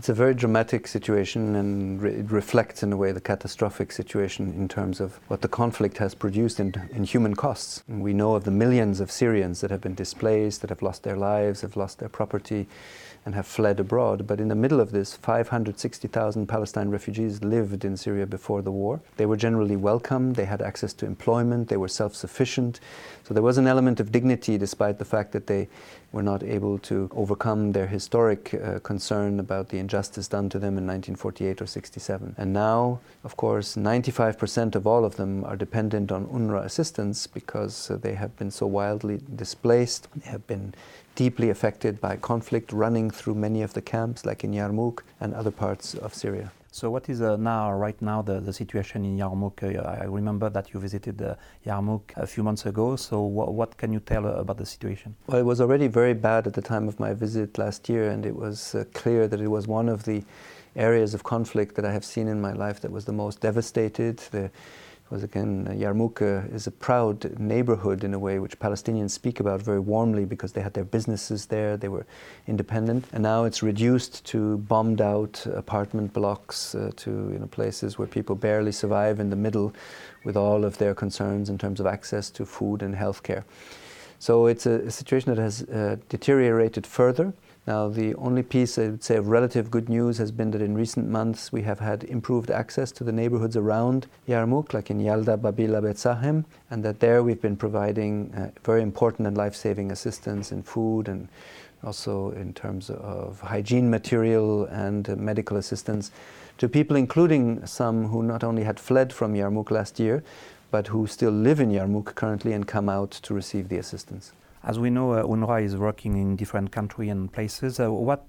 It's a very dramatic situation, and it reflects in a way the catastrophic situation in terms of what the conflict has produced in human costs. And we know of the millions of Syrians that have been displaced, that have lost their lives, have lost their property, and have fled abroad. But in the middle of this, 560,000 Palestine refugees lived in Syria before the war. They were generally welcomed, they had access to employment, they were self-sufficient. So there was an element of dignity despite the fact that they were not able to overcome their historic concern about the injustice done to them in 1948 or 67. And now, of course, 95% of all of them are dependent on UNRWA assistance because they have been so wildly displaced. They have been deeply affected by conflict running through many of the camps, like in Yarmouk and other parts of Syria. So what is right now the situation in Yarmouk? I remember that you visited Yarmouk a few months ago, so what can you tell about the situation? Well, it was already very bad at the time of my visit last year, and it was clear that it was one of the areas of conflict that I have seen in my life that was the most devastated. Yarmouk is a proud neighborhood in a way which Palestinians speak about very warmly because they had their businesses there, they were independent, and now it's reduced to bombed out apartment blocks, to places where people barely survive in the middle with all of their concerns in terms of access to food and healthcare. So it's a situation that has deteriorated further. Now, the only piece I would say of relative good news has been that in recent months we have had improved access to the neighborhoods around Yarmouk, like in Yalda, Babila, Beit Sahem, and that there we've been providing very important and life-saving assistance in food and also in terms of hygiene material and medical assistance to people, including some who not only had fled from Yarmouk last year, but who still live in Yarmouk currently and come out to receive the assistance. As we know, UNRWA is working in different countries and places. What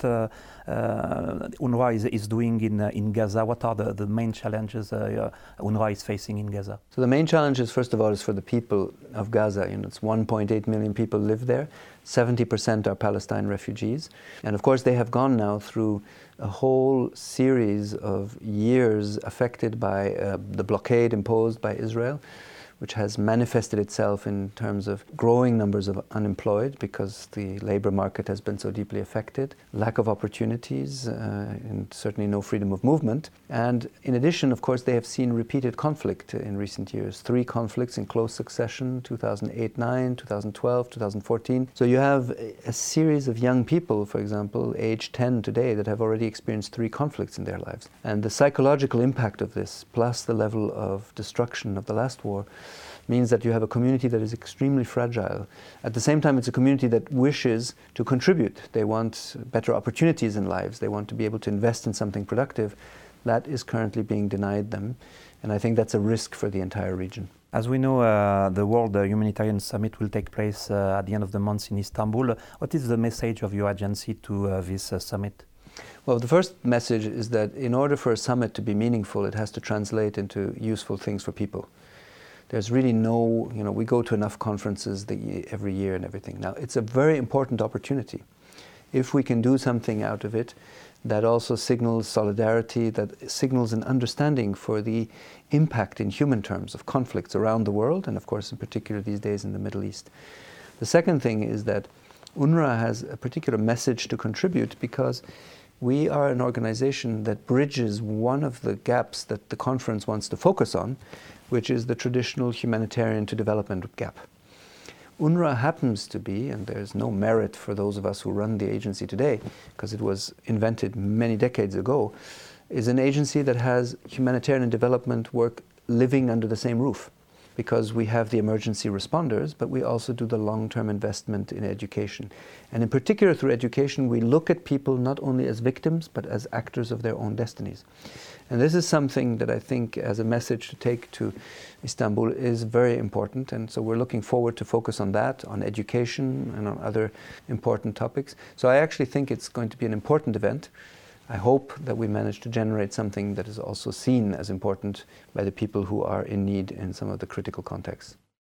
UNRWA is doing in Gaza? What are the main challenges UNRWA is facing in Gaza? So the main challenges, first of all, is for the people of Gaza. It's 1.8 million people live there. 70% are Palestine refugees. And of course, they have gone now through a whole series of years affected by the blockade imposed by Israel, which has manifested itself in terms of growing numbers of unemployed because the labor market has been so deeply affected, lack of opportunities, and certainly no freedom of movement. And in addition, of course, they have seen repeated conflict in recent years. 3 conflicts in close succession, 2008-9, 2012, 2014. So you have a series of young people, for example, age 10 today, that have already experienced 3 conflicts in their lives. And the psychological impact of this, plus the level of destruction of the last war, means that you have a community that is extremely fragile. At the same time, it's a community that wishes to contribute. They want better opportunities in lives. They want to be able to invest in something productive. That is currently being denied them, and I think that's a risk for the entire region. As we know, the World Humanitarian Summit will take place at the end of the month in Istanbul. What is the message of your agency to this summit? Well, the first message is that in order for a summit to be meaningful, it has to translate into useful things for people. There's really no, we go to enough conferences every year and everything. Now, it's a very important opportunity. If we can do something out of it, that also signals solidarity, that signals an understanding for the impact in human terms of conflicts around the world, and of course, in particular these days in the Middle East. The second thing is that UNRWA has a particular message to contribute because we are an organization that bridges one of the gaps that the conference wants to focus on, which is the traditional humanitarian to development gap. UNRWA happens to be, and there's no merit for those of us who run the agency today, because it was invented many decades ago, is an agency that has humanitarian and development work living under the same roof. Because we have the emergency responders, but we also do the long-term investment in education. And in particular, through education, we look at people not only as victims, but as actors of their own destinies. And this is something that I think, as a message to take to Istanbul, is very important. And so we're looking forward to focus on that, on education, and on other important topics. So I actually think it's going to be an important event. I hope that we manage to generate something that is also seen as important by the people who are in need in some of the critical contexts.